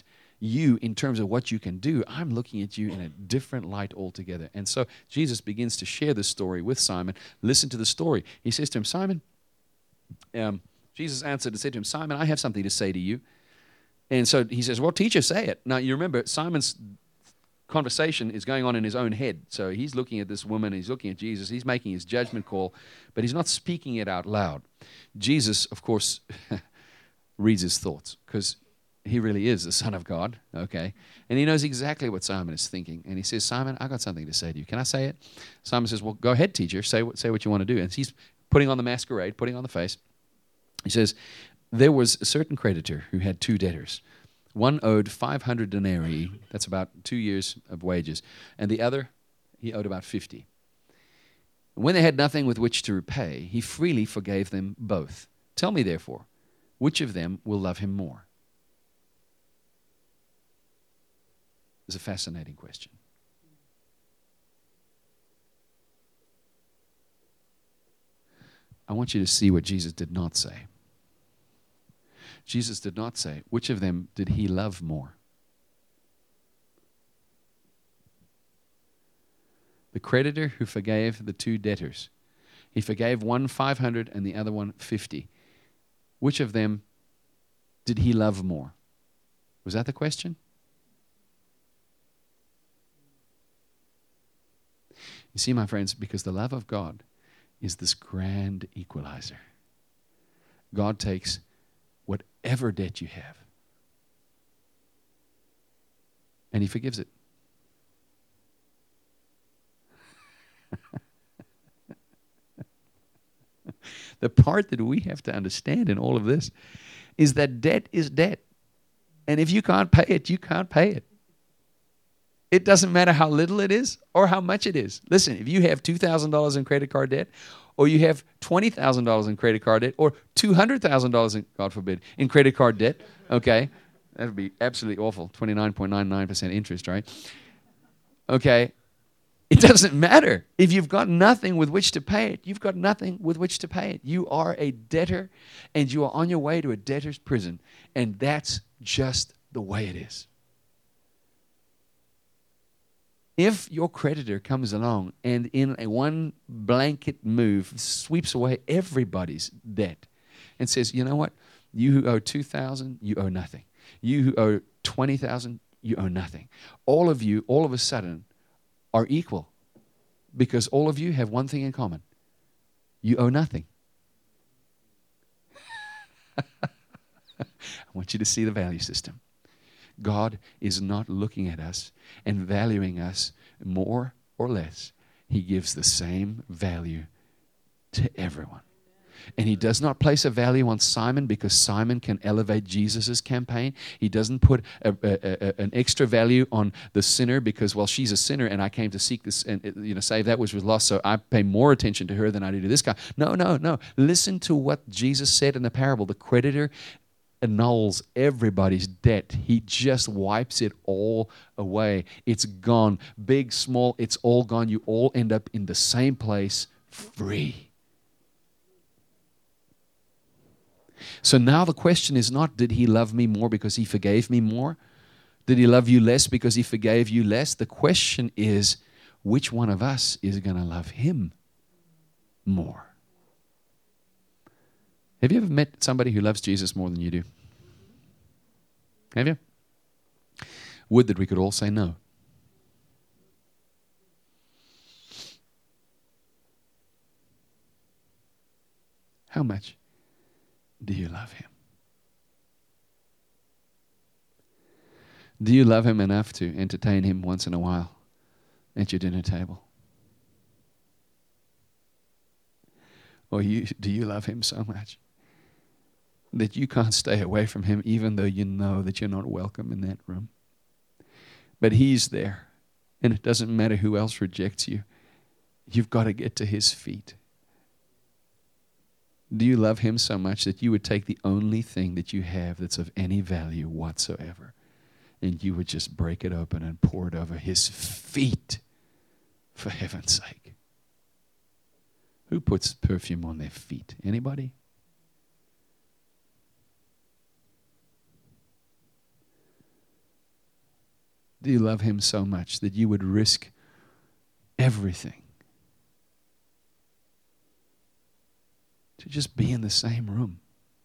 you in terms of what you can do. I'm looking at you in a different light altogether. And so Jesus begins to share this story with Simon. Listen to the story. He says to him, Simon, um, Jesus answered and said to him, Simon, I have something to say to you. And so he says, well, teacher, say it. Now, you remember, Simon's conversation is going on in his own head. So he's looking at this woman, he's looking at Jesus, he's making his judgment call, but he's not speaking it out loud. Jesus, of course, reads his thoughts because he really is the Son of God, okay? And he knows exactly what Simon is thinking. And he says, Simon, I got something to say to you. Can I say it? Simon says, well, go ahead, teacher. Say what, say what you want to do. And he's putting on the masquerade, putting on the face. He says, there was a certain creditor who had two debtors. One owed five hundred denarii, that's about two years of wages, and the other, he owed about fifty. When they had nothing with which to repay, he freely forgave them both. Tell me, therefore, which of them will love him more? It's a fascinating question. I want you to see what Jesus did not say. Jesus did not say, which of them did he love more? The creditor who forgave the two debtors. He forgave one five hundred and the other one fifty. Which of them did he love more? Was that the question? You see, my friends, because the love of God is this grand equalizer. God takes whatever debt you have, and he forgives it. The part that we have to understand in all of this is that debt is debt. And if you can't pay it, you can't pay it. It doesn't matter how little it is or how much it is. Listen, if you have two thousand dollars in credit card debt, or you have twenty thousand dollars in credit card debt, or two hundred thousand dollars, in, God forbid, in credit card debt, okay, that would be absolutely awful, twenty-nine point nine nine percent interest, right? Okay, it doesn't matter. If you've got nothing with which to pay it, you've got nothing with which to pay it. You are a debtor, and you are on your way to a debtor's prison, and that's just the way it is. If your creditor comes along and in a one blanket move sweeps away everybody's debt and says, you know what, you who owe two thousand dollars, you owe nothing. You who owe twenty thousand dollars, you owe nothing. All of you, all of a sudden, are equal because all of you have one thing in common. You owe nothing. I want you to see the value system. God is not looking at us and valuing us more or less. He gives the same value to everyone. And he does not place a value on Simon because Simon can elevate Jesus' campaign. He doesn't put a, a, a, an extra value on the sinner because, well, she's a sinner and I came to seek this and, you know, save that which was lost, so I pay more attention to her than I do to this guy. No, no, no. Listen to what Jesus said in the parable. The creditor annuls everybody's debt. He just wipes it all away. It's gone. Big, small, it's all gone. You all end up in the same place, free. So now the question is not, did he love me more because he forgave me more? Did he love you less because he forgave you less? The question is, which one of us is going to love him more? Have you ever met somebody who loves Jesus more than you do? Have you? Would that we could all say no. How much do you love him? Do you love him enough to entertain him once in a while at your dinner table? Or you, do you love him so much that you can't stay away from him even though you know that you're not welcome in that room? But he's there, and it doesn't matter who else rejects you. You've got to get to his feet. Do you love him so much that you would take the only thing that you have that's of any value whatsoever, and you would just break it open and pour it over his feet, for heaven's sake? Who puts perfume on their feet? Anybody? Do you love him so much that you would risk everything to just be in the same room?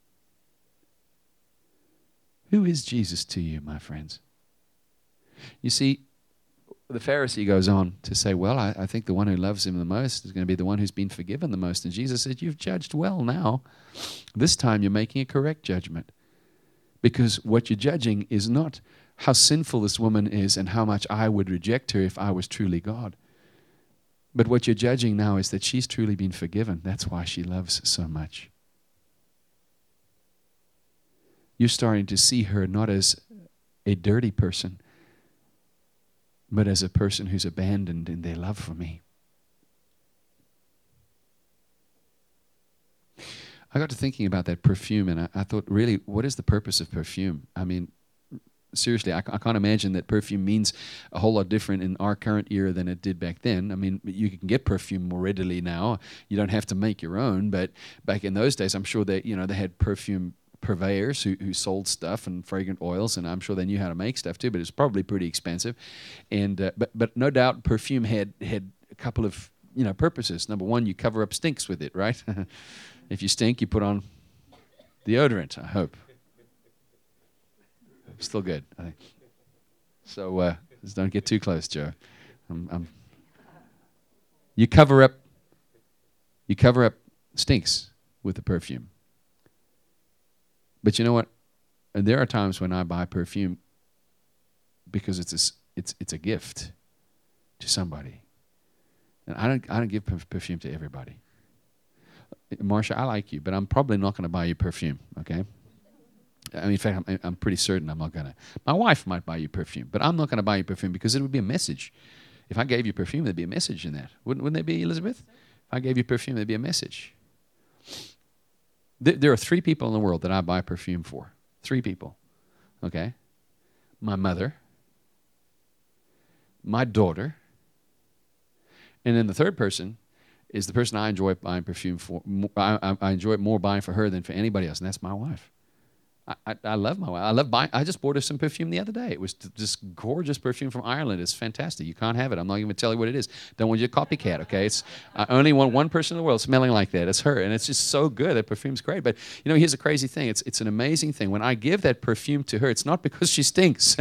Who is Jesus to you, my friends? You see, the Pharisee goes on to say, well, I, I think the one who loves him the most is going to be the one who's been forgiven the most. And Jesus said, you've judged well now. This time you're making a correct judgment. Because what you're judging is not how sinful this woman is and how much I would reject her if I was truly God. But what you're judging now is that she's truly been forgiven. That's why she loves so much. You're starting to see her not as a dirty person, but as a person who's abandoned in their love for me. I got to thinking about that perfume, and I, I thought, really, what is the purpose of perfume? I mean, seriously, I, I can't imagine that perfume means a whole lot different in our current era than it did back then. I mean, you can get perfume more readily now. You don't have to make your own, but back in those days, I'm sure they, you know, they had perfume purveyors who, who sold stuff and fragrant oils, and I'm sure they knew how to make stuff too, but it's probably pretty expensive. And uh, but but no doubt perfume had had a couple of, you know, purposes. Number one, you cover up stinks with it, right? If you stink, you put on deodorant, I hope. Still good, I think. So uh, just don't get too close, Joe. I'm, I'm you cover up you cover up stinks with the perfume. But you know what? There are times when I buy perfume because it's a, it's it's a gift to somebody, and I don't I don't give perfume to everybody. Marsha, I like you, but I'm probably not going to buy you perfume. Okay? I mean, in fact, I'm, I'm pretty certain I'm not going to. My wife might buy you perfume, but I'm not going to buy you perfume because it would be a message. If I gave you perfume, there'd be a message in that. Wouldn't wouldn't there be, Elizabeth? If I gave you perfume, there'd be a message. There are three people in the world that I buy perfume for. Three people. Okay? My mother, my daughter, and then the third person is the person I enjoy buying perfume for. I, I enjoy it more buying for her than for anybody else, and that's my wife. I, I, I love my wife. I love buying. I just bought her some perfume the other day. It was this gorgeous perfume from Ireland. It's fantastic. You can't have it. I'm not even going to tell you what it is. Don't want you to copycat, okay? It's I only want one person in the world smelling like that. It's her, and it's just so good. That perfume's great. But you know, here's a crazy thing. It's it's an amazing thing. When I give that perfume to her, it's not because she stinks.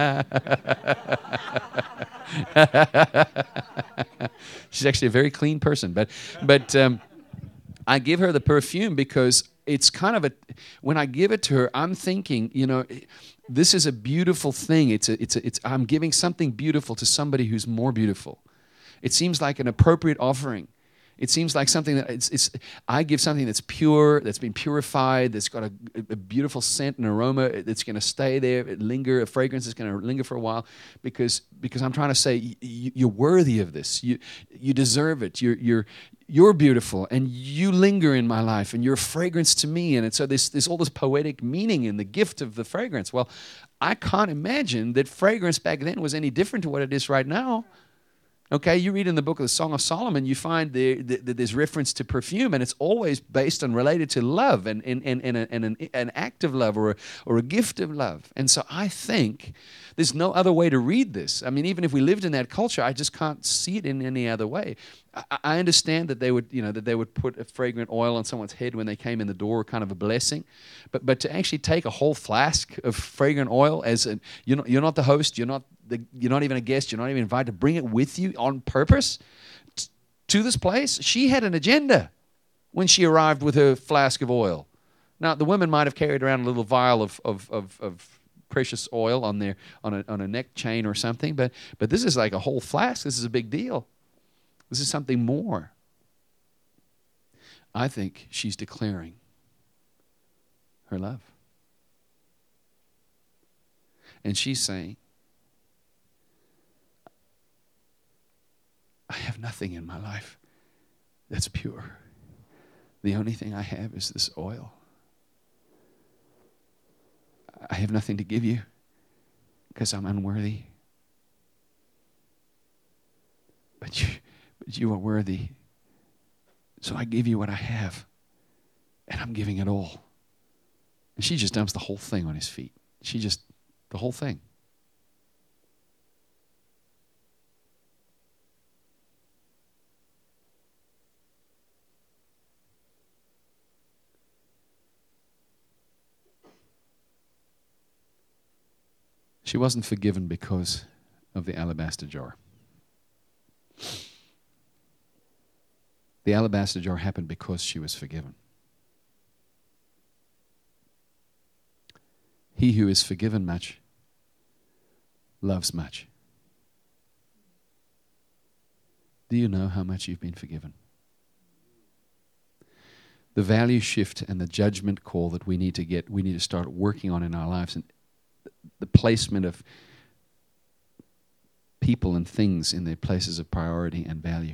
She's actually a very clean person. But but um, I give her the perfume because it's kind of a, when I give it to her, I'm thinking, you know, this is a beautiful thing. It's a, it's a, it's, I'm giving something beautiful to somebody who's more beautiful. It seems like an appropriate offering. It seems like something that it's, it's I give something that's pure, that's been purified, that's got a, a beautiful scent and aroma that's going to stay there, linger, a fragrance that's going to linger for a while, because because I'm trying to say you're worthy of this. You you deserve it. You're you're you're beautiful, and you linger in my life, and you're a fragrance to me. And so there's there's all this poetic meaning in the gift of the fragrance. Well, I can't imagine that fragrance back then was any different to what it is right now. Okay, you read in the book of the Song of Solomon, you find there, that there's reference to perfume, and it's always based and related to love and, and, and, and, and an, an act of love or a, or a gift of love. And so I think there's no other way to read this. I mean, even if we lived in that culture, I just can't see it in any other way. I, I understand that they would, you know, that they would put a fragrant oil on someone's head when they came in the door, kind of a blessing. But but to actually take a whole flask of fragrant oil as a, you're not, you're not the host, you're not the, you're not even a guest, you're not even invited to bring it with you on purpose t- to this place. She had an agenda when she arrived with her flask of oil. Now, the women might have carried around a little vial of of, of, of precious oil on their on a on a neck chain or something, but but this is like a whole flask. This is a big deal. This is something more. I think she's declaring her love. And she's saying, I have nothing in my life that's pure. The only thing I have is this oil. I have nothing to give you because I'm unworthy. But you, but you are worthy. So I give you what I have, and I'm giving it all. And she just dumps the whole thing on his feet. She just, the whole thing. She wasn't forgiven because of the alabaster jar. The alabaster jar happened because she was forgiven. He who is forgiven much loves much. Do you know how much you've been forgiven? The value shift and the judgment call that we need to get, we need to start working on in our lives, and the placement of people and things in their places of priority and value.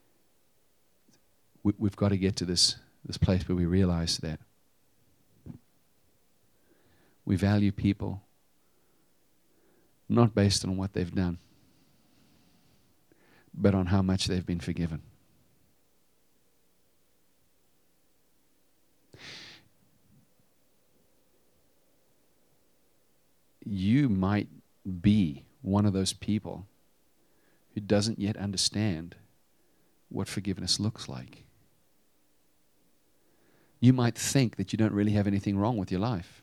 We, we've got to get to this, this place where we realize that we value people not based on what they've done, but on how much they've been forgiven. You might be one of those people who doesn't yet understand what forgiveness looks like. You might think that you don't really have anything wrong with your life.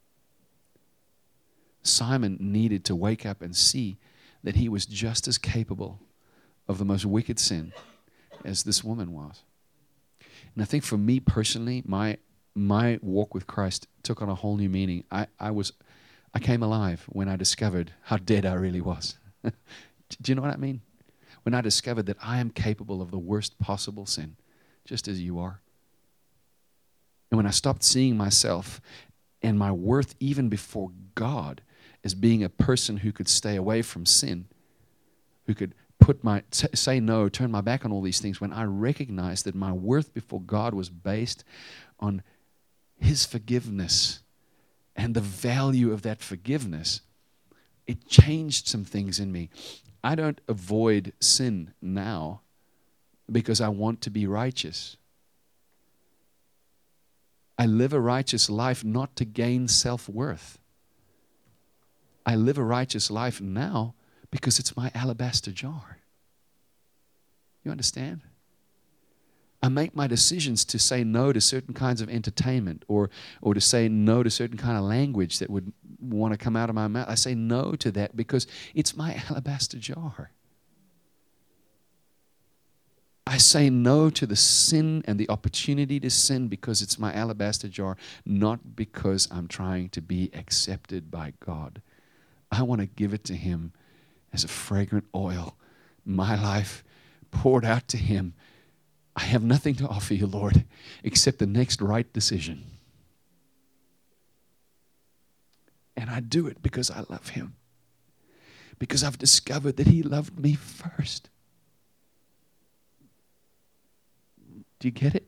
Simon needed to wake up and see that he was just as capable of the most wicked sin as this woman was. And I think for me personally, my my walk with Christ took on a whole new meaning. I, I was I came alive when I discovered how dead I really was. Do you know what I mean? When I discovered that I am capable of the worst possible sin, just as you are. And when I stopped seeing myself and my worth even before God as being a person who could stay away from sin, who could put my say no, turn my back on all these things, when I recognized that my worth before God was based on His forgiveness and the value of that forgiveness, it changed some things in me. I don't avoid sin now because I want to be righteous. I live a righteous life not to gain self-worth. I live a righteous life now because it's my alabaster jar. You understand? I make my decisions to say no to certain kinds of entertainment, or or to say no to certain kind of language that would want to come out of my mouth. I say no to that because it's my alabaster jar. I say no to the sin and the opportunity to sin because it's my alabaster jar, not because I'm trying to be accepted by God. I want to give it to Him as a fragrant oil. My life poured out to Him. I have nothing to offer you, Lord, except the next right decision. And I do it because I love Him. Because I've discovered that He loved me first. Do you get it?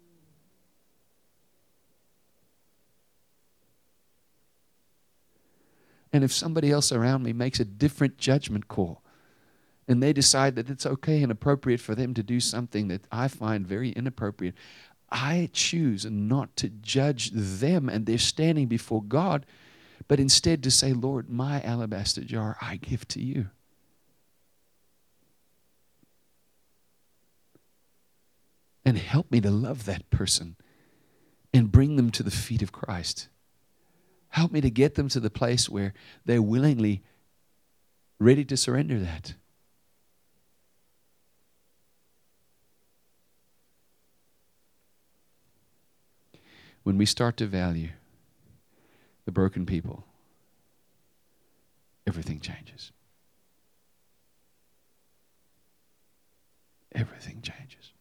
And if somebody else around me makes a different judgment call, and they decide that it's okay and appropriate for them to do something that I find very inappropriate, I choose not to judge them and their standing before God, but instead to say, Lord, my alabaster jar I give to you. And help me to love that person and bring them to the feet of Christ. Help me to get them to the place where they're willingly ready to surrender that. When we start to value the broken people, everything changes. Everything changes.